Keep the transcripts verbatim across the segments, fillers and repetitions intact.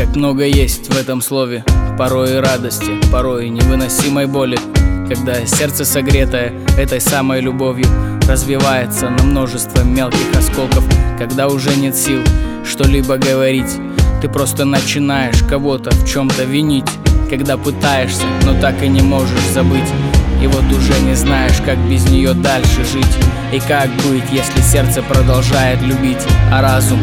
Как много есть в этом слове, порой и радости, порой и невыносимой боли, когда сердце, согретое этой самой любовью, разбивается на множество мелких осколков. Когда уже нет сил что-либо говорить, ты просто начинаешь кого-то в чем-то винить. Когда пытаешься, но так и не можешь забыть, и вот уже не знаешь, как без нее дальше жить. И как быть, если сердце продолжает любить, а разум,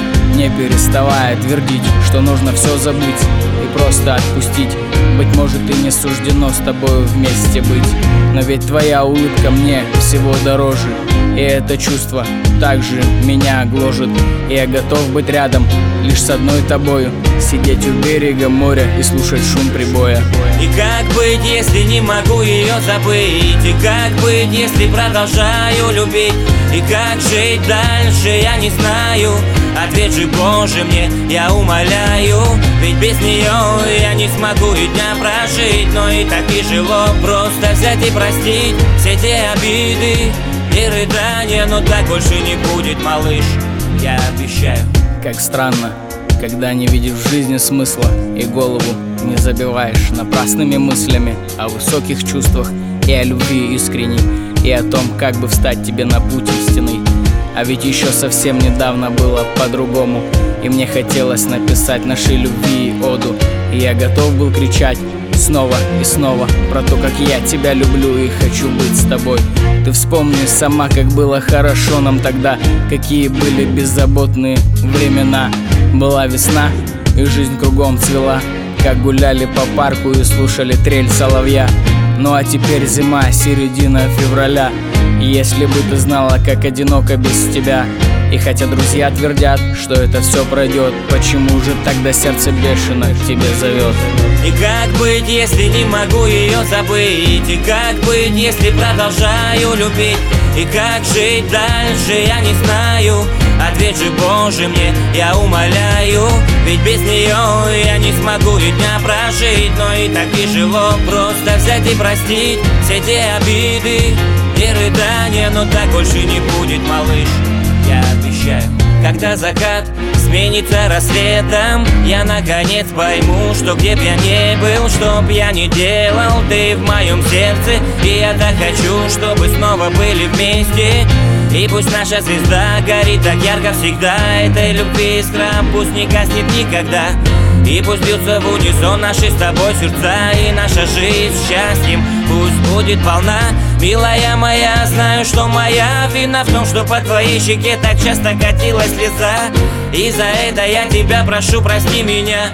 не переставая твердить, что нужно все забыть и просто отпустить. Быть может, и не суждено с тобою вместе быть, но ведь твоя улыбка мне всего дороже, и это чувство также меня гложет. И я готов быть рядом лишь с одной тобою, сидеть у берега моря и слушать шум прибоя. И как быть, если не могу ее забыть? И как быть, если продолжаю любить? И как жить дальше, я не знаю. Ответ же, Боже, мне, я умоляю. Ведь без нее я не смогу и дня прожить. Но и так тяжело просто взять и простить все те обиды и рыдания. Но так больше не будет, малыш, я обещаю. Как странно, когда не видишь в жизни смысла и голову не забиваешь напрасными мыслями о высоких чувствах и о любви искренней, и о том, как бы встать тебе на путь истинный. А ведь еще совсем недавно было по-другому, и мне хотелось написать нашей любви оду. И я готов был кричать снова и снова про то, как я тебя люблю и хочу быть с тобой. Ты вспомни сама, как было хорошо нам тогда, какие были беззаботные времена. Была весна, и жизнь кругом цвела, как гуляли по парку и слушали трель соловья. Ну а теперь зима, середина февраля, и если бы ты знала, как одиноко без тебя. И хотя друзья твердят, что это все пройдет, почему же тогда сердце бешено к тебе зовет? И как быть, если не могу ее забыть? И как быть, если продолжаю любить? И как жить дальше, я не знаю. Ответ же, Боже, мне, я умоляю. Ведь без нее я не смогу и дня прожить. Но и так тяжело просто взять и простить все те обиды и рыдания. Но так больше не будет, малыш, я обещаю. Когда закат сменится рассветом, я наконец пойму, что где б я не был, что б я не делал, ты в моем сердце. И я так хочу, чтобы снова были вместе. И пусть наша звезда горит так ярко всегда, этой любви искра пусть не гаснет никогда. И пусть бьются в унисон наши с тобой сердца, и наша жизнь счастьем пусть будет полна. Милая моя, знаю, что моя вина в том, что по твоей щеке так часто катилась слеза. И за это я тебя прошу, прости меня,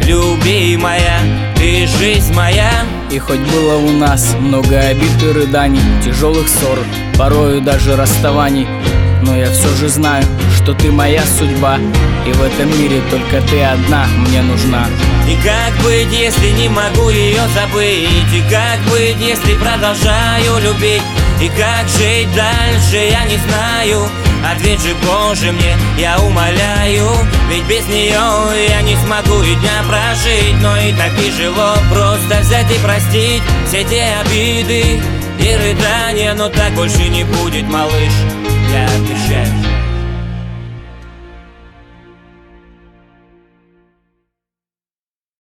любимая, ты жизнь моя. И хоть было у нас много обид и рыданий, тяжелых ссор, порою даже расставаний, но я все же знаю, что ты моя судьба, и в этом мире только ты одна мне нужна. И как быть, если не могу ее забыть? И как быть, если продолжаю любить? И как жить дальше, я не знаю. Ответ же, Боже, мне, я умоляю. Ведь без нее я не смогу и дня прожить. Но и так тяжело просто взять и простить все те обиды и рыдания. Но так больше не будет, малыш,